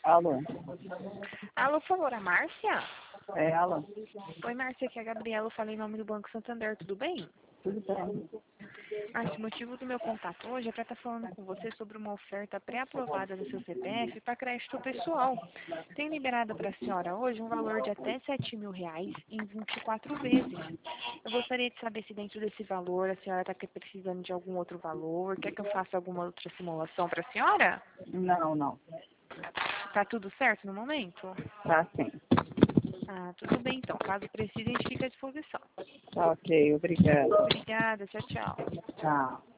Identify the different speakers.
Speaker 1: Alô?
Speaker 2: Alô, por favor, a Márcia?
Speaker 1: É ela?
Speaker 2: Oi, Márcia, aqui é a Gabriela, eu falei em nome do Banco Santander, tudo bem?
Speaker 1: Tudo bem.
Speaker 2: Márcia, o motivo do meu contato hoje é para estar falando com você sobre uma oferta pré-aprovada do seu CPF para crédito pessoal. Tem liberado para a senhora hoje um valor de até R$ 7.000 em 24 vezes. Eu gostaria de saber se dentro desse valor a senhora está precisando de algum outro valor, quer que eu faça alguma outra simulação para a senhora?
Speaker 1: Não, não.
Speaker 2: Tá tudo certo no momento?
Speaker 1: Tá sim.
Speaker 2: Ah, tudo bem então. Caso precise, a gente fica à disposição.
Speaker 1: Tá ok, obrigada.
Speaker 2: Obrigada, tchau, tchau.
Speaker 1: Tchau.